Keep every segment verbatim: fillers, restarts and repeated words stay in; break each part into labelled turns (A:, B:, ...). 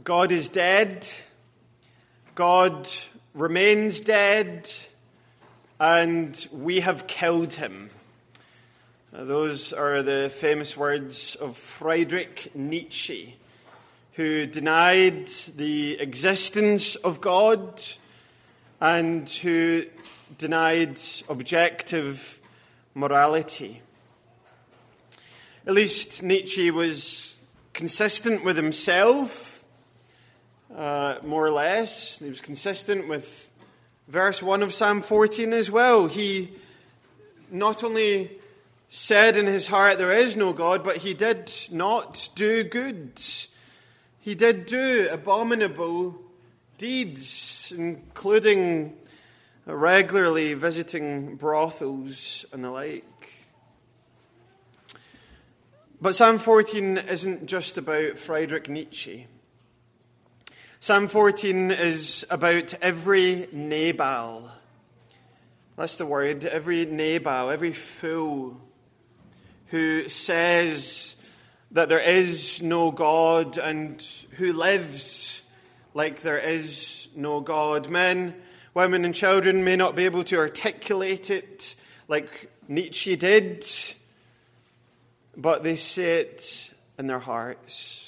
A: God is dead, God remains dead, and we have killed him. Those are the famous words of Friedrich Nietzsche, who denied the existence of God and who denied objective morality. At least Nietzsche was consistent with himself, uh, more or less. He was consistent with verse one of Psalm fourteen as well. He not only said in his heart there is no God, but he did not do good. He did do abominable deeds, including regularly visiting brothels and the like. But Psalm fourteen isn't just about Friedrich Nietzsche. Psalm fourteen is about every Nabal. That's the word, every Nabal, every fool who says that there is no God and who lives like there is no God. Men, women, and children may not be able to articulate it like Nietzsche did, but they say it in their hearts.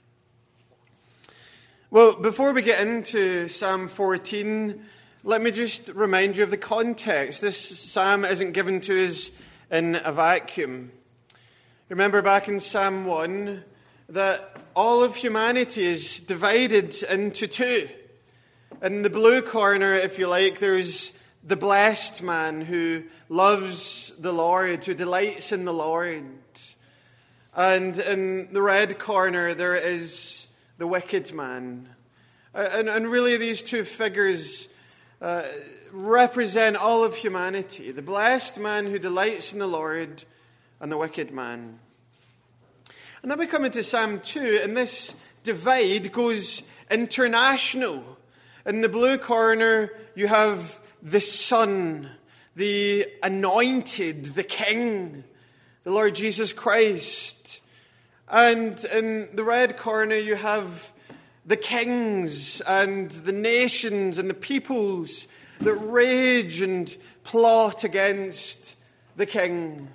A: Well, before we get into Psalm fourteen, let me just remind you of the context. This psalm isn't given to us in a vacuum. Remember back in Psalm one that all of humanity is divided into two. In the blue corner, if you like, there's the blessed man who loves the Lord, who delights in the Lord. And in the red corner, there is the wicked man. And, and really, these two figures uh, represent all of humanity. The blessed man who delights in the Lord and the wicked man. And then we come into Psalm two, and this divide goes international. In the blue corner, you have the Son, the anointed, the King, the Lord Jesus Christ. And in the red corner, you have the kings and the nations and the peoples that rage and plot against the King.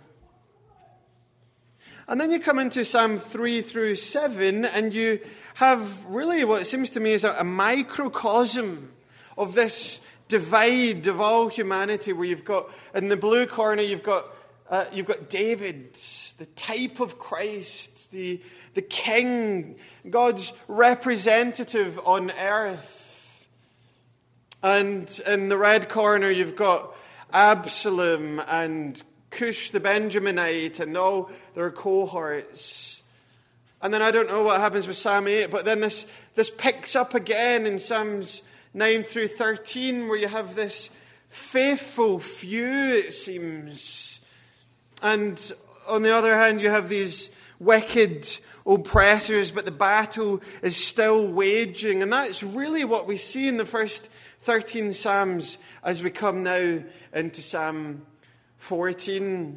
A: And then you come into Psalm three through seven, and you have really what seems to me is a, a microcosm of this divide of all humanity, where you've got, in the blue corner, you've got uh, you've got David, the type of Christ, the, the King, God's representative on earth. And in the red corner, you've got Absalom and Cush the Benjaminite and all their cohorts. And then I don't know what happens with Psalm eight, but then this, this picks up again in Psalms nine through thirteen, where you have this faithful few, it seems. And on the other hand, you have these wicked oppressors, but the battle is still waging. And that's really what we see in the first thirteen Psalms as we come now into Psalm fourteen.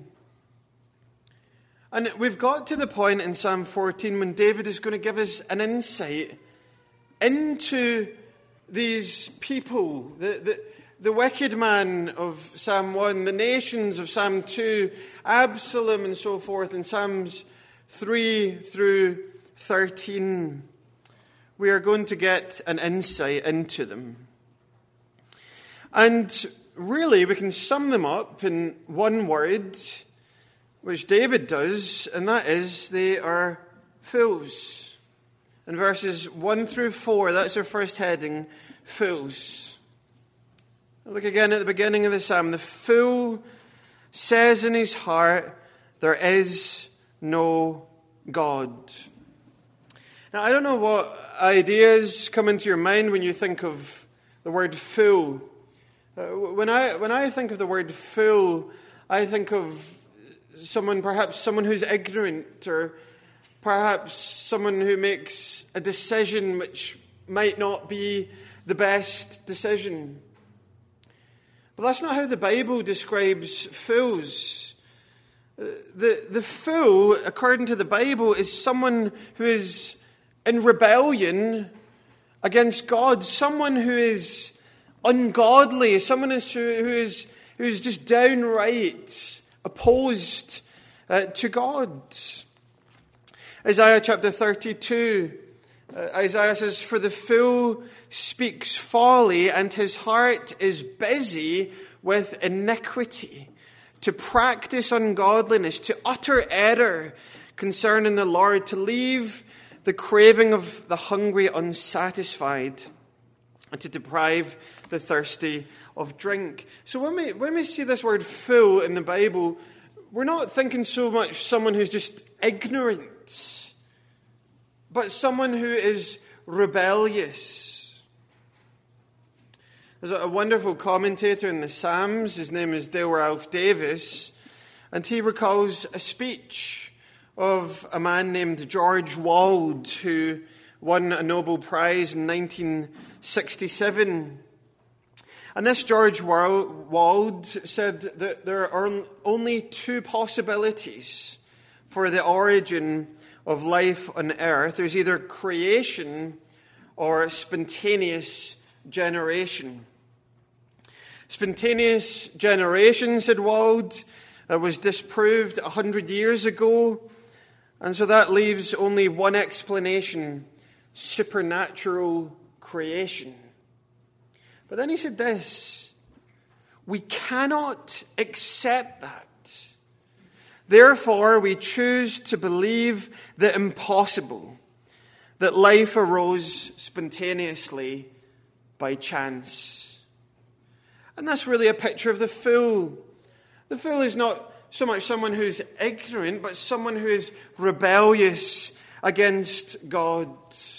A: And we've got to the point in Psalm fourteen when David is going to give us an insight into these people, the, the, the wicked man of Psalm one, the nations of Psalm two, Absalom and so forth in Psalms three through thirteen. We are going to get an insight into them. And really, we can sum them up in one word, which David does, and that is they are fools. In verses one through four, that's our first heading, fools. Look again at the beginning of the psalm. The fool says in his heart, there is no God. Now, I don't know what ideas come into your mind when you think of the word fool. Uh, when I when I think of the word fool, I think of someone, perhaps someone who's ignorant, or perhaps someone who makes a decision which might not be the best decision. But that's not how the Bible describes fools. The, the fool, according to the Bible, is someone who is in rebellion against God, someone who is ungodly, someone who is who is just downright opposed uh, to God. Isaiah chapter thirty-two, uh, Isaiah says, "For the fool speaks folly, and his heart is busy with iniquity, to practice ungodliness, to utter error concerning the Lord, to leave the craving of the hungry unsatisfied, and to deprive the thirsty of drink." So when we when we see this word fool in the Bible, we're not thinking so much someone who's just ignorant, but someone who is rebellious. There's a wonderful commentator in the Psalms. His name is Dale Ralph Davis, and he recalls a speech of a man named George Wald, who won a Nobel Prize in nineteen sixty-seven. And this George Wald said that there are only two possibilities for the origin of life on earth. There's either creation or spontaneous generation. Spontaneous generation, said Wald, uh, was disproved a hundred years ago. And so that leaves only one explanation: supernatural creation. But then he said this: we cannot accept that. Therefore, we choose to believe the impossible, that life arose spontaneously by chance. And that's really a picture of the fool. The fool is not so much someone who's ignorant, but someone who is rebellious against God.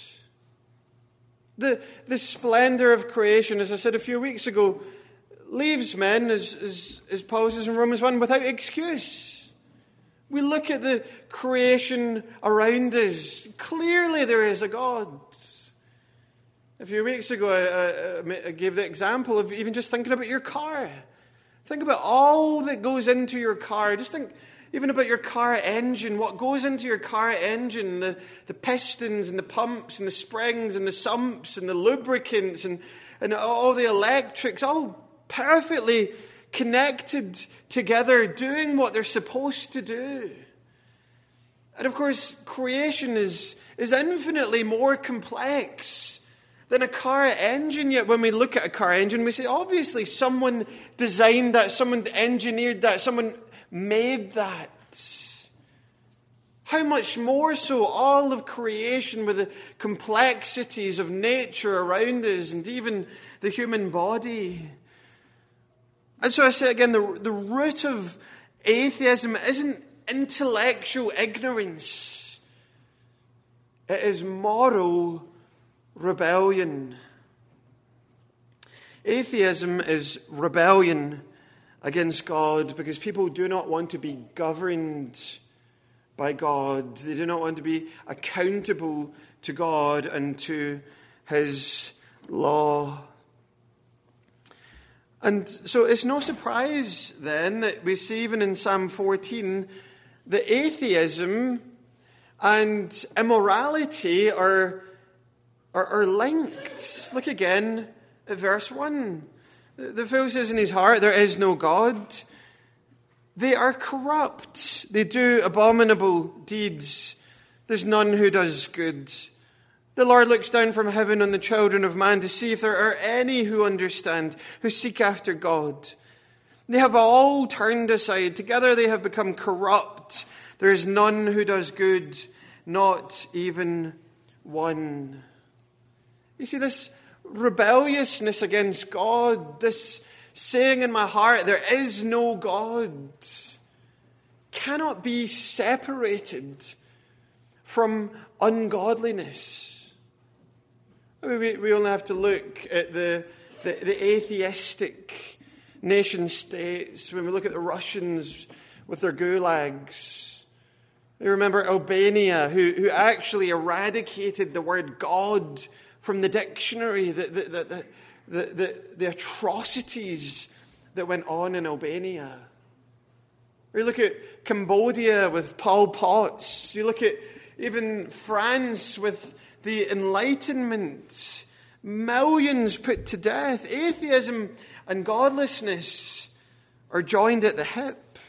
A: The, the splendor of creation, as I said a few weeks ago, leaves men, as, as, as Paul says in Romans one, without excuse. We look at the creation around us. Clearly there is a God. A few weeks ago, I, I, I gave the example of even just thinking about your car. Think about all that goes into your car. Just think even about your car engine, what goes into your car engine, the, the pistons and the pumps and the springs and the sumps and the lubricants and, and all the electrics, all perfectly connected together, doing what they're supposed to do. And of course, creation is, is infinitely more complex than a car engine. Yet when we look at a car engine, we say, obviously someone designed that, someone engineered that, someone made that. How much more so all of creation with the complexities of nature around us and even the human body. And so I say again, the, the root of atheism isn't intellectual ignorance. It is moral rebellion. Atheism is rebellion against God because people do not want to be governed by God. They do not want to be accountable to God and to His law. And so it's no surprise then that we see even in Psalm fourteen that atheism and immorality are, are, are linked. Look again at verse one. The fool says in his heart, there is no God. They are corrupt. They do abominable deeds. There's none who does good. The Lord looks down from heaven on the children of man to see if there are any who understand, who seek after God. They have all turned aside. Together they have become corrupt. There is none who does good, not even one. You see, this rebelliousness against God, this saying in my heart, there is no God, cannot be separated from ungodliness. We, we only have to look at the, the, the atheistic nation states. When we look at the Russians with their gulags, we remember Albania, who, who actually eradicated the word God from the dictionary, the, the, the, the, the, the atrocities that went on in Albania. We look at Cambodia with Pol Pot. You look at even France with the Enlightenment. millions put to death. Atheism and godlessness are joined at the hip.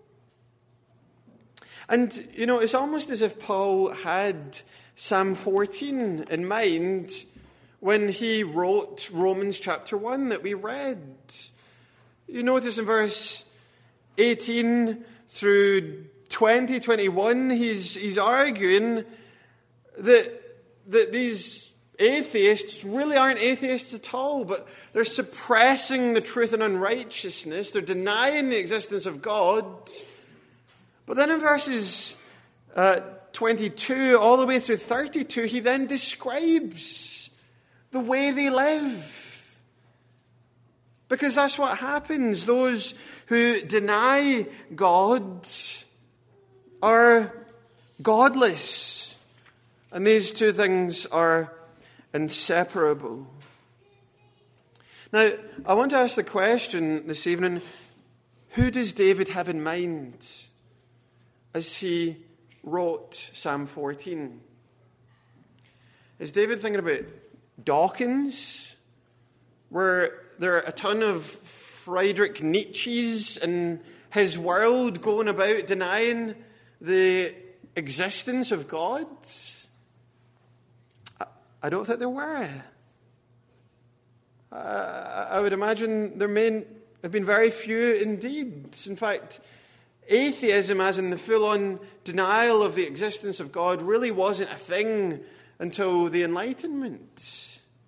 A: And, you know, it's almost as if Paul had Psalm fourteen in mind when he wrote Romans chapter one that we read. You notice in verse eighteen through twenty, twenty-one, he's, he's arguing that, that these atheists really aren't atheists at all, but they're suppressing the truth and unrighteousness. They're denying the existence of God. But then in verses uh, twenty-two all the way through thirty-two, he then describes the way they live. Because that's what happens. Those who deny God are godless. And these two things are inseparable. Now, I want to ask the question this evening, who does David have in mind as he wrote Psalm fourteen? Is David thinking about Dawkins, where there are a ton of Friedrich Nietzsche's in his world going about denying the existence of God? I don't think there were. I would imagine there may have been very few indeed. In fact, atheism, as in the full-on denial of the existence of God, really wasn't a thing until the Enlightenment.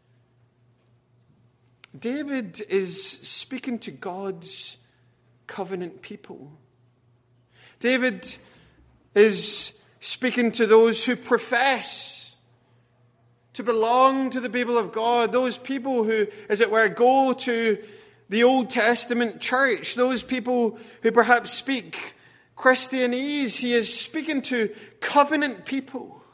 A: David is speaking to God's covenant people. David is speaking to those who profess to belong to the people of God, those people who, as it were, go to the Old Testament church, those people who perhaps speak Christianese. He is speaking to covenant people.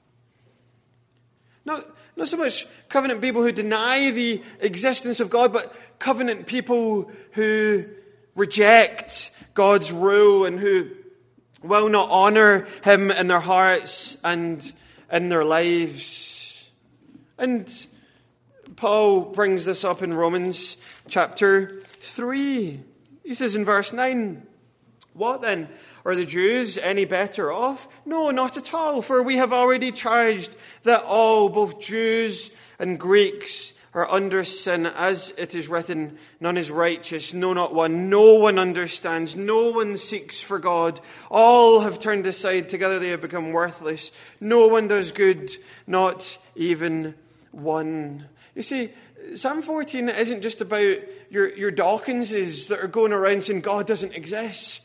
A: Not, not so much covenant people who deny the existence of God, but covenant people who reject God's rule and who will not honor him in their hearts and in their lives. And Paul brings this up in Romans chapter three. He says in verse nine, "What then? Are the Jews any better off? No, not at all, for we have already charged that all, both Jews and Greeks, are under sin, as it is written, none is righteous, no, not one. No one understands, no one seeks for God. All have turned aside, together they have become worthless. No one does good, not even one." You see, Psalm fourteen isn't just about your, your Dawkinses that are going around saying God doesn't exist.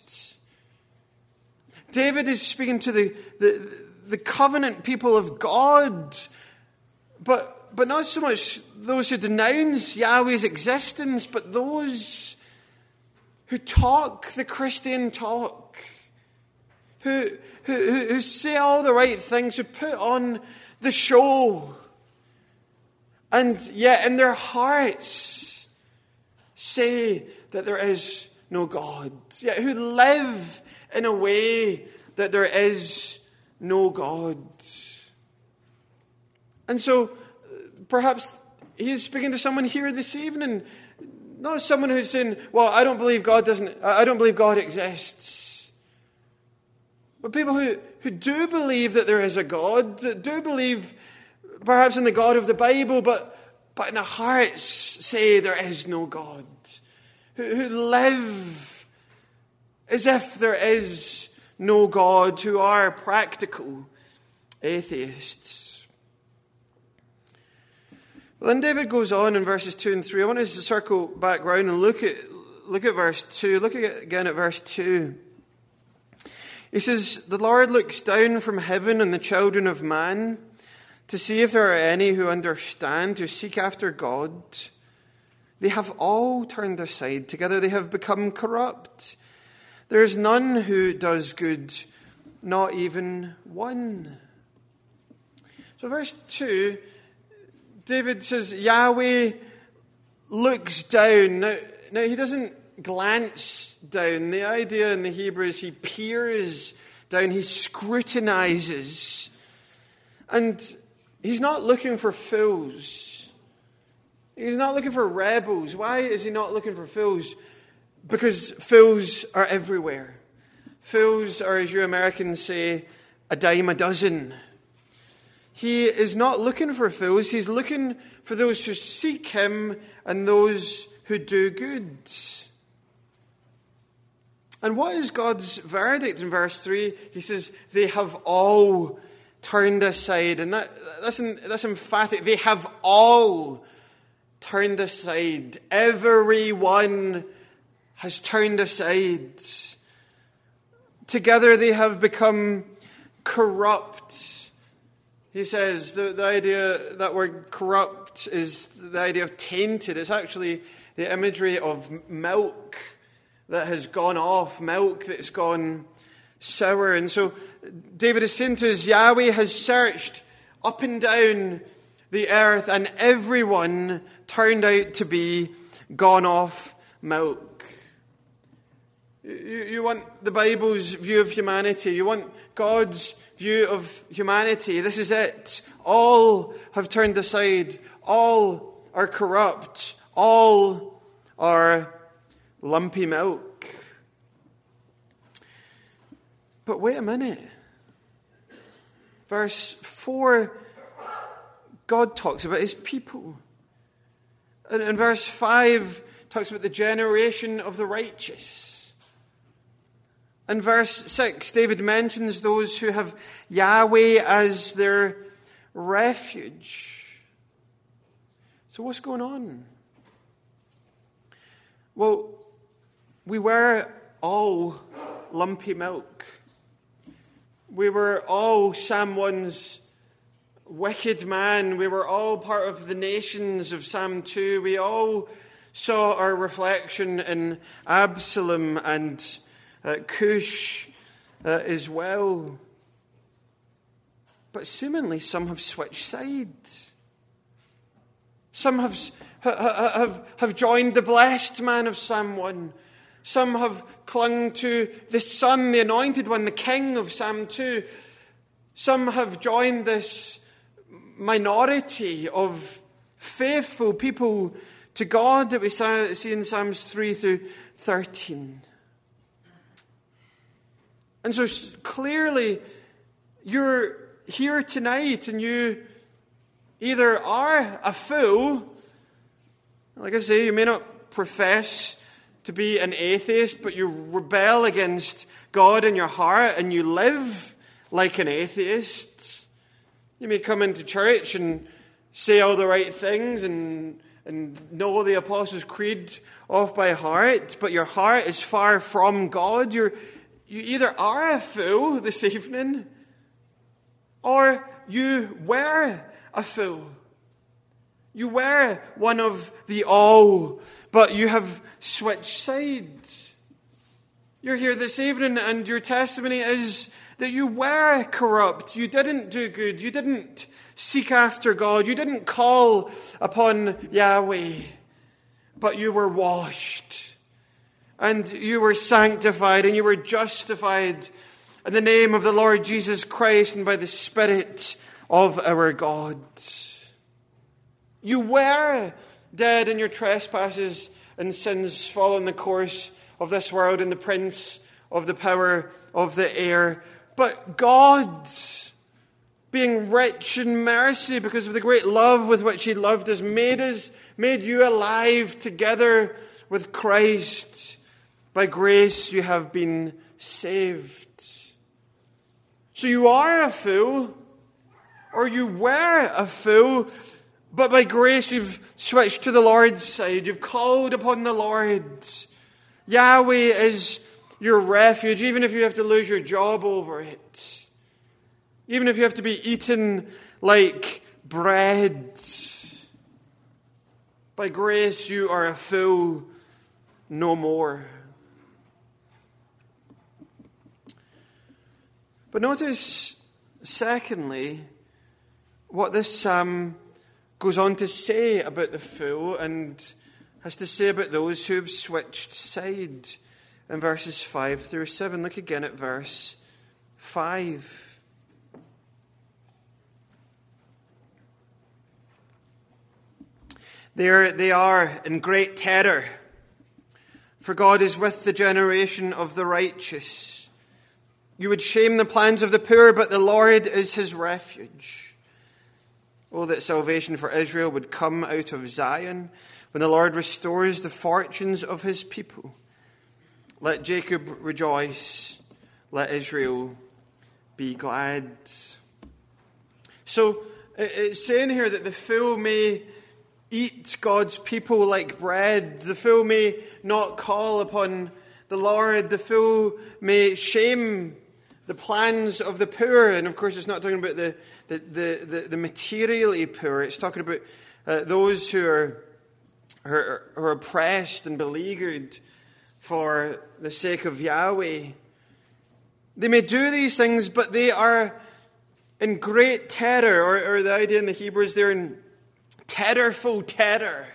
A: David is speaking to the, the, the covenant people of God, but, but not so much those who denounce Yahweh's existence, but those who talk the Christian talk, who, who, who say all the right things, who put on the show, and yet in their hearts say that there is no God, yet who live in a way that there is no God. And so perhaps he's speaking to someone here this evening, not someone who's saying, well, I don't believe God doesn't, I don't believe God exists. But people who, who do believe that there is a God, do believe perhaps in the God of the Bible, but, but in their hearts say there is no God. Who, who live as if there is no God, who are practical atheists. Well, then David goes on in verses two and three. I want us to circle back round and look at, look at verse two. Look again at verse two. He says, "The Lord looks down from heaven on the children of man to see if there are any who understand, who seek after God. They have all turned aside. Together they have become corrupt. There is none who does good, not even one." So verse two, David says, Yahweh looks down. Now, now he doesn't glance down. The idea in the Hebrew is he peers down, he scrutinizes. And he's not looking for fools. He's not looking for rebels. Why is he not looking for fools? Because fools are everywhere. Fools are, as you Americans say, a dime a dozen. He is not looking for fools. He's looking for those who seek him and those who do good. And what is God's verdict in verse three? He says, they have all turned aside. And that, that's, that's emphatic. They have all turned aside. Everyone has turned aside. Together they have become corrupt. He says the, the idea, that word corrupt is the idea of tainted. It's actually the imagery of milk that has gone off, milk that's gone sour. And so David is saying to us, Yahweh has searched up and down the earth, and everyone turned out to be gone off milk. You, you want the Bible's view of humanity. You want God's view of humanity. This is it. All have turned aside. All are corrupt. All are lumpy milk. But wait a minute. Verse four, God talks about his people. And in verse five, talks about the generation of the righteous. In verse six, David mentions those who have Yahweh as their refuge. So what's going on? Well, we were all lumpy milk. We were all Psalm one's wicked man. We were all part of the nations of Psalm two. We all saw our reflection in Absalom and uh, Cush uh, as well. But seemingly some have switched sides. Some have, have, have joined the blessed man of Psalm one. Some have clung to the Son, the Anointed One, the King of Psalm two. Some have joined this minority of faithful people to God that we see in Psalms three through thirteen. And so clearly you're here tonight and you either are a fool, like I say, you may not profess to be an atheist, but you rebel against God in your heart and you live like an atheist. You may come into church and say all the right things and, and know the Apostles' Creed off by heart, but your heart is far from God. You're, you either are a fool this evening or you were a fool. You were one of the all, but you have switched sides. You're here this evening and your testimony is that you were corrupt. You didn't do good. You didn't seek after God. You didn't call upon Yahweh, but you were washed and you were sanctified and you were justified in the name of the Lord Jesus Christ and by the Spirit of our God. You were dead in your trespasses and sins, following the course of this world and the prince of the power of the air. But God, being rich in mercy because of the great love with which he loved us, made us, made you alive together with Christ. By grace you have been saved. So you are a fool, or you were a fool, but by grace you've switched to the Lord's side. You've called upon the Lord. Yahweh is your refuge, even if you have to lose your job over it. Even if you have to be eaten like bread. By grace you are a fool no more. But notice, secondly, what this psalm goes on to say about the fool and has to say about those who have switched side in verses five through seven. Look again at verse five. There they are in great terror, for God is with the generation of the righteous. You would shame the plans of the poor, but the Lord is his refuge. Oh, that salvation for Israel would come out of Zion when the Lord restores the fortunes of his people. Let Jacob rejoice, let Israel be glad. So it's saying here that the fool may eat God's people like bread. The fool may not call upon the Lord. The fool may shame the plans of the poor. And of course, it's not talking about the, the, the, the, the materially poor. It's talking about uh, those who are, who are, who are oppressed and beleaguered for the sake of Yahweh. They may do these things, but they are in great terror, or, or the idea in the Hebrew is they're in terrorful terror.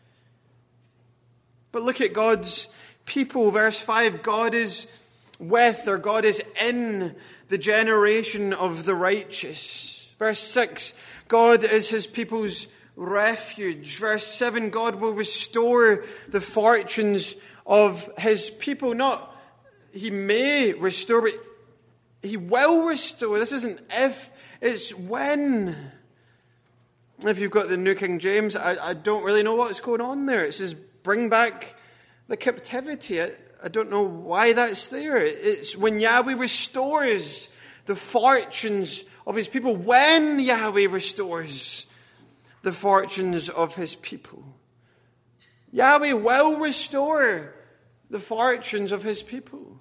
A: But look at God's people, verse five. God is with, or God is in the generation of the righteous. Verse six, God is his people's refuge. Verse seven, God will restore the fortunes of his people. Not he may restore, but he will restore. This isn't if, it's when. If you've got the New King James, I, I don't really know what's going on there. It says, bring back the captivity. I, I don't know why that's there. It's when Yahweh restores the fortunes of his people. When Yahweh restores the fortunes of his people. Yahweh will restore the fortunes of his people.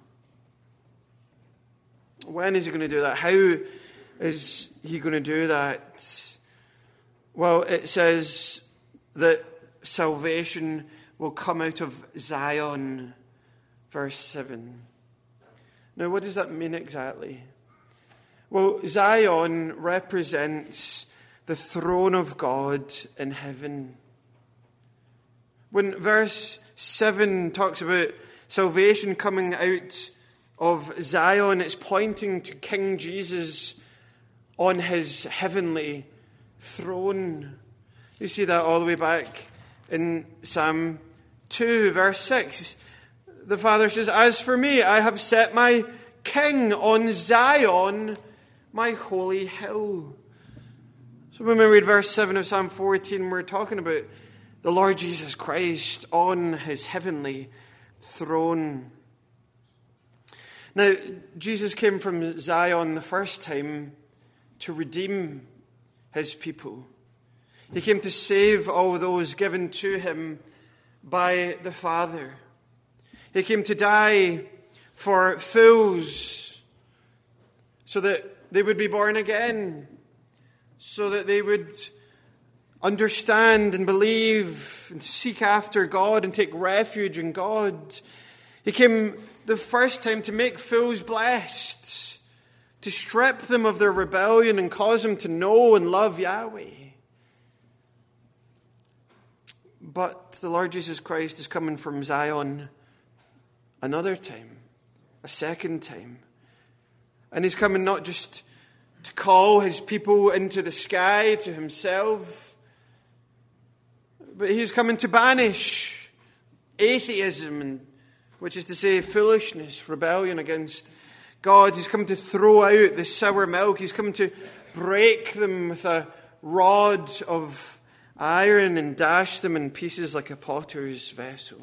A: When is he going to do that? How is he going to do that? Well, it says that salvation will come out of Zion, verse seven. Now, what does that mean exactly? Well, Zion represents the throne of God in heaven. When verse seven talks about salvation coming out of Zion, it's pointing to King Jesus on his heavenly throne. You see that all the way back in Psalm two, verse six. The Father says, as for me, I have set my King on Zion, my holy hill. So when we read verse seven of Psalm fourteen, we're talking about the Lord Jesus Christ on his heavenly throne. Now, Jesus came from Zion the first time to redeem his people. He came to save all those given to him by the Father. He came to die for fools so that they would be born again, so that they would understand and believe and seek after God and take refuge in God. He came the first time to make fools blessed, to strip them of their rebellion and cause them to know and love Yahweh. But the Lord Jesus Christ is coming from Zion another time, a second time. And he's coming not just to call his people into the sky to himself, but he's coming to banish atheism, and, which is to say foolishness, rebellion against God. He's come to throw out the sour milk. He's come to break them with a rod of iron and dash them in pieces like a potter's vessel.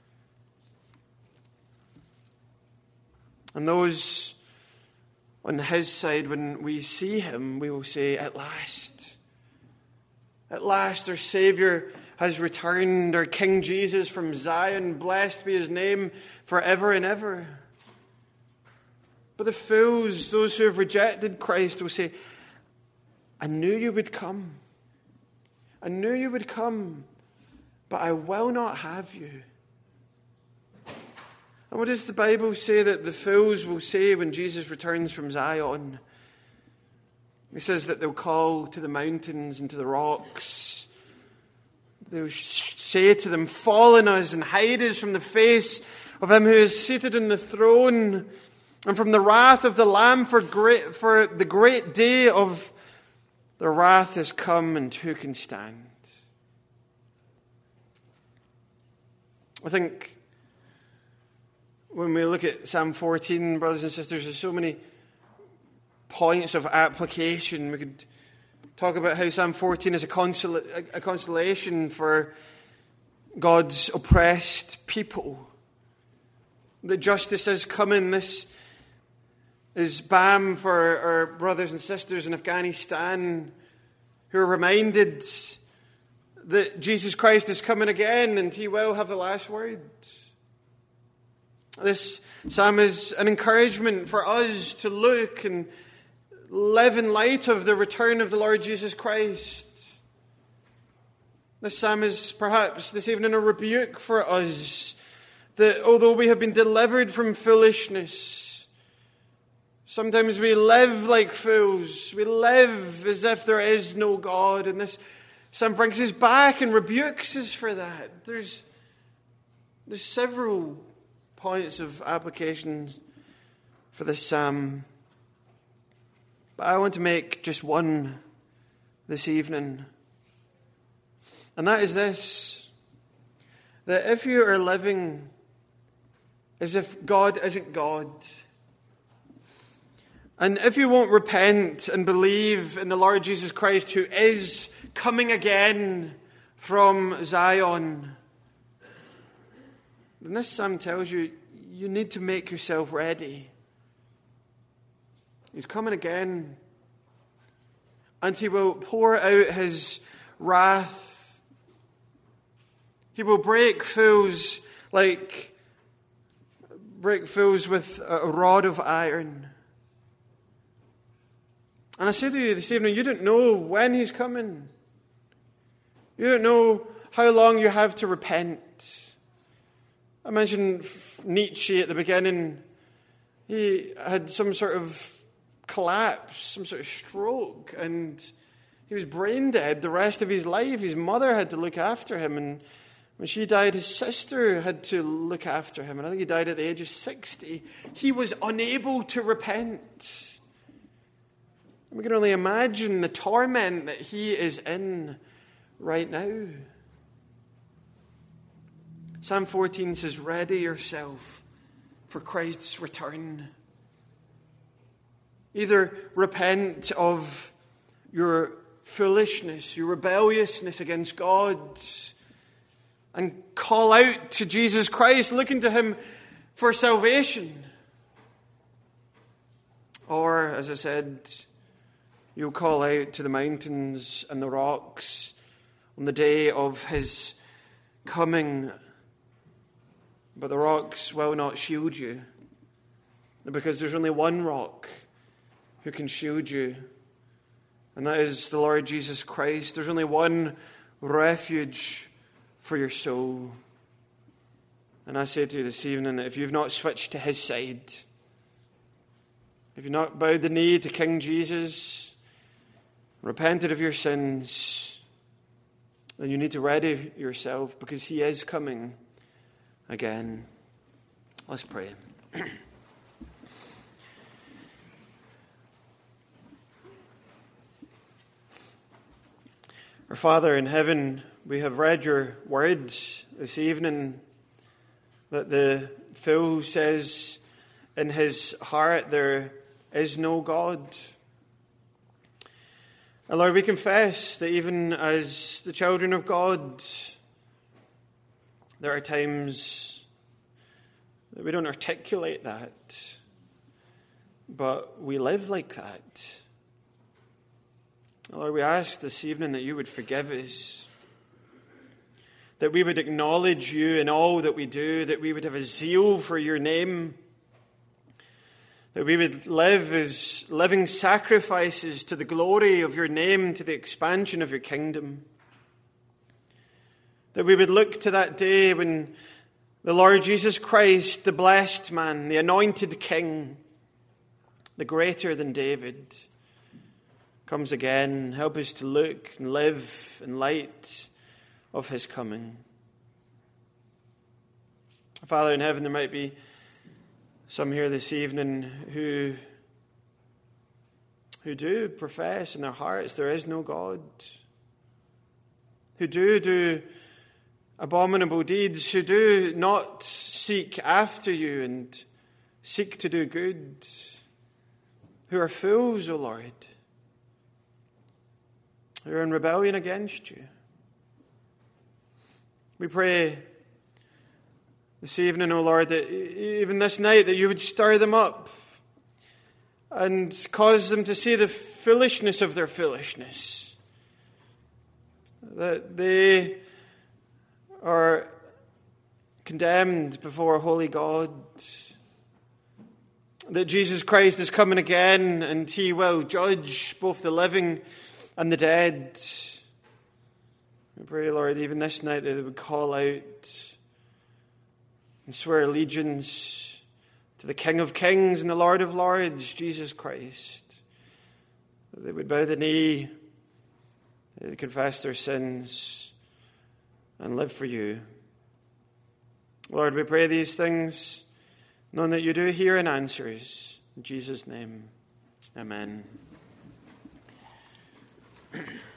A: And those on his side, when we see him, we will say, at last, at last our Savior has returned, our King Jesus from Zion, blessed be his name forever and ever. But the fools, those who have rejected Christ, will say, I knew you would come. I knew you would come, but I will not have you. And what does the Bible say that the fools will say when Jesus returns from Zion? It says that they'll call to the mountains and to the rocks. They'll say to them, fall on us and hide us from the face of him who is seated on the throne and from the wrath of the Lamb, for great, for the great day of the wrath has come, and who can stand? I think when we look at Psalm fourteen, brothers and sisters, there's so many points of application. We could talk about how Psalm fourteen is a, consol- a consolation for God's oppressed people. That justice is coming. This is balm for our brothers and sisters in Afghanistan who are reminded that Jesus Christ is coming again and he will have the last word. This psalm is an encouragement for us to look and live in light of the return of the Lord Jesus Christ. This psalm is perhaps this evening a rebuke for us that although we have been delivered from foolishness, sometimes we live like fools. We live as if there is no God. And this psalm brings us back and rebukes us for that. There's, there's several points of application for this psalm. But I want to make just one this evening. And that is this. That if you are living as if God isn't God, and if you won't repent and believe in the Lord Jesus Christ who is coming again from Zion, then this psalm tells you you need to make yourself ready. He's coming again. And he will pour out his wrath. He will break fools like break fools with a rod of iron. And I say to you this evening, you don't know when he's coming. You don't know how long you have to repent. I mentioned Nietzsche at the beginning. He had some sort of collapse, some sort of stroke, and he was brain dead the rest of his life. His mother had to look after him, and when she died, his sister had to look after him, and I think he died at the age of sixty. He was unable to repent. We can only imagine the torment that he is in right now. Psalm fourteen says, ready yourself for Christ's return. Either repent of your foolishness, your rebelliousness against God, and call out to Jesus Christ, looking to him for salvation. Or, as I said, you'll call out to the mountains and the rocks on the day of his coming. But the rocks will not shield you, because there's only one rock who can shield you, and that is the Lord Jesus Christ. There's only one refuge for your soul. And I say to you this evening that if you've not switched to his side, if you've not bowed the knee to King Jesus, repented of your sins, then you need to ready yourself, because he is coming again. Let's pray. Our Father in heaven, we have read your word this evening, that the fool says in his heart there is no God. And Lord, we confess that even as the children of God, there are times that we don't articulate that, but we live like that. Lord, we ask this evening that you would forgive us, that we would acknowledge you in all that we do, that we would have a zeal for your name, that we would live as living sacrifices to the glory of your name, to the expansion of your kingdom. That we would look to that day when the Lord Jesus Christ, the blessed man, the anointed king, the greater than David, comes again. Help us to look and live in light of his coming. Father in heaven, there might be some here this evening who, who do profess in their hearts there is no God, who do do abominable deeds, who do not seek after you and seek to do good, who are fools, O Lord, who are in rebellion against you. We pray this evening, O Lord, that even this night, that you would stir them up and cause them to see the foolishness of their foolishness, that they are condemned before a holy God, that Jesus Christ is coming again and he will judge both the living and the dead. We pray, Lord, even this night that they would call out and swear allegiance to the King of Kings and the Lord of Lords, Jesus Christ. That they would bow the knee, that they would confess their sins and live for you. Lord, we pray these things, knowing that you do hear and answer us. In Jesus' name, amen.